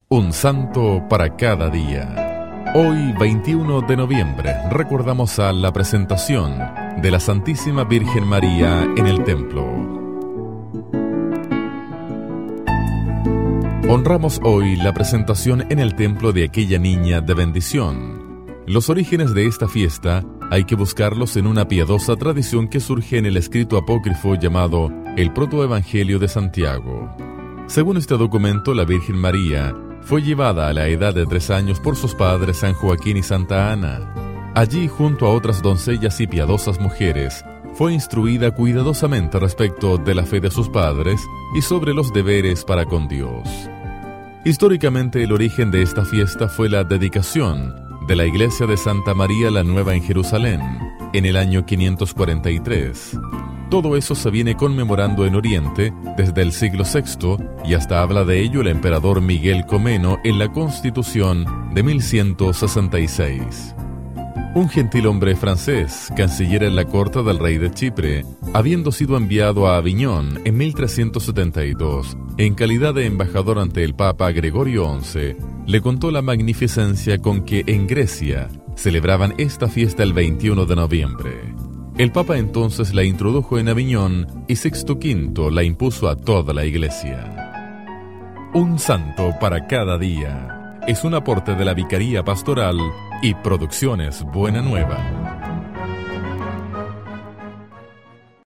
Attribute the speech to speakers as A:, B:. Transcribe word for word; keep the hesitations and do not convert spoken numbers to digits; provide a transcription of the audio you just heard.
A: Un santo para cada día. Hoy, veintiuno de noviembre, recordamos a la presentación de la Santísima Virgen María en el templo. Honramos hoy la presentación en el templo de aquella niña de bendición. Los orígenes de esta fiesta hay que buscarlos en una piadosa tradición que surge en el escrito apócrifo llamado el Protoevangelio de Santiago. Según este documento, la Virgen María fue llevada a la edad de tres años por sus padres San Joaquín y Santa Ana. Allí, junto a otras doncellas y piadosas mujeres, fue instruida cuidadosamente respecto de la fe de sus padres y sobre los deberes para con Dios. Históricamente, el origen de esta fiesta fue la dedicación de la iglesia de Santa María la Nueva en Jerusalén, en el año quinientos cuarenta y tres. Todo eso se viene conmemorando en Oriente desde el siglo sexto y hasta habla de ello el emperador Miguel Comeno en la Constitución de mil ciento sesenta y seis. Un gentilhombre francés, canciller en la corte del rey de Chipre, habiendo sido enviado a Aviñón en mil trescientos setenta y dos, en calidad de embajador ante el Papa Gregorio once, le contó la magnificencia con que en Grecia celebraban esta fiesta el veintiuno de noviembre. El Papa entonces la introdujo en Aviñón y Sixto quinto la impuso a toda la iglesia. Un santo para cada día es un aporte de la Vicaría Pastoral y Producciones Buena Nueva.